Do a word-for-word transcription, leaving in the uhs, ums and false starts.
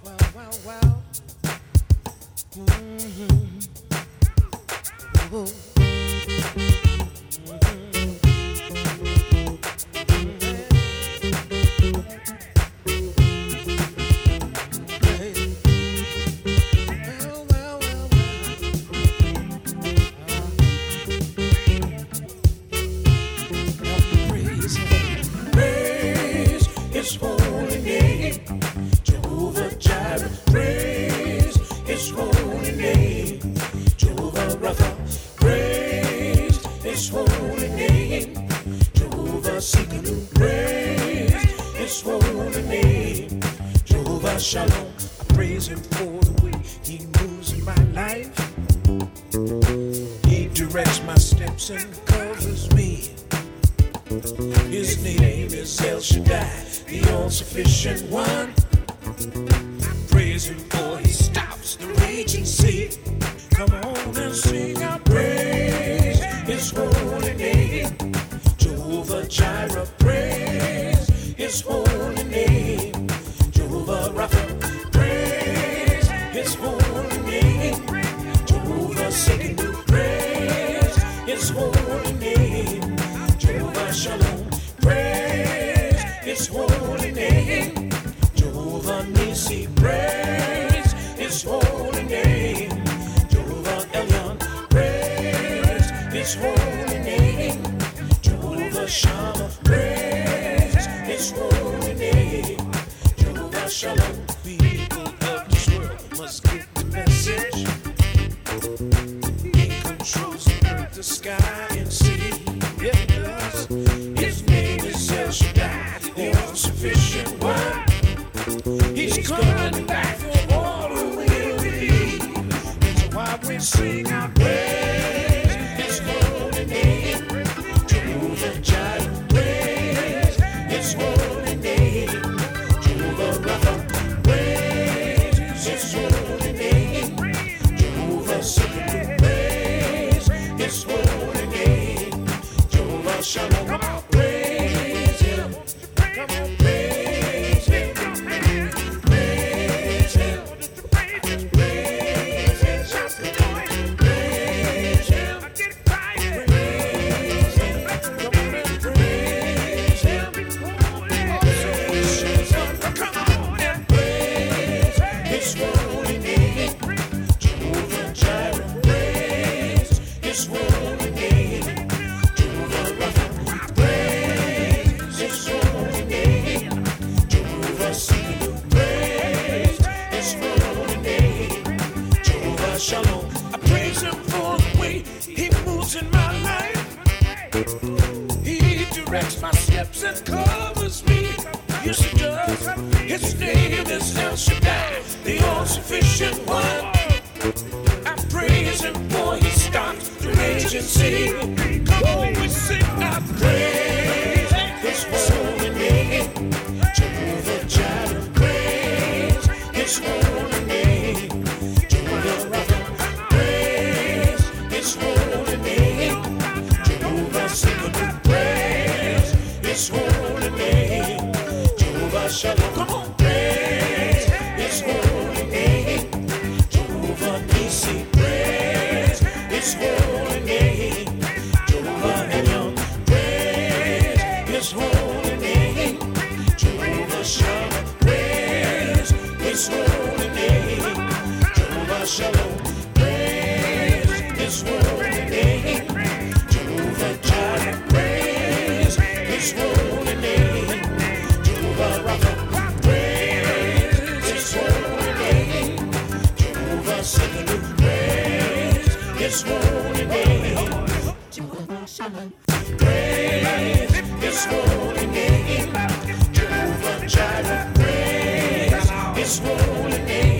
wow, wow. Mm-hmm. Oh. His holy name, Jehovah Jireh. Praise His holy name, Jehovah Rapha. Praise His holy name, Jehovah Sikanu. Praise His holy name, Jehovah Shalom. I praise Him for the way He moves in my life. He directs my steps and covers me. His name is El Shaddai, the all-sufficient one. Praise Him for He stops the raging sea. Come on and sing, I praise His holy name, Jehovah Jireh. Praise His holy name, Jehovah Rapha. Praise His holy name, Jehovah Sekinu. Praise His holy name, Jehovah Shalom. Praise His holy name, Jehovah Nisi. Praise His holy name, Jehovah Elyon. Praise His holy name, Jehovah Shammah. Praise His holy name, Jehovah Shalom. People of this world must get the message. He controls the earth, the sky, and sea. Yeah, He does. His name is El Shaddai, the all-sufficient one. He's coming back for all who will believe. That's why we sing our praise His holy name, Jehovah Jireh. Praise His holy name, Jehovah Rapha. Praise His holy name, Jehovah Sikinu. Praise His holy name, Jehovah Shalom. Come on, praise Him. Come on, praise Him. Praise Him. Praise Him. Just the Lord. Praise Him. Praise Him. Come on and praise Him. Come on and praise His holy name, Jehovah Jireh. Praise His holy name, Jehovah Rapha. Praise His holy name, Jehovah Sikinu. Praise His holy name, Jehovah Shalom. I praise Him for the way He moves in my life. He directs my steps and covers me. Yes, He does. His name is El Shaddai, the all-sufficient one. I praise Him for He stops the raging sea. Come on, we sing, I praise His holy name, Jehovah Jireh. Praise His holy name, Jehovah Rapha. Praise His holy name, Jehovah Sikinu. Praise His holy name, Jehovah Shalom. Come on, praise His holy name, Jehovah Nisi. Praise His holy name, Jehovah Elyon. Praise His holy name, Jehovah Shammah. Praise His holy name, Jehovah Shalom. Praise His holy name, Jehovah Jireh. Praise His holy name, Jehovah Rapha. Praise His holy name, Jehovah Sekinu. Praise His holy name, Jehovah Shalom. Praise His holy name, Jehovah Jireh. Praise His holy name.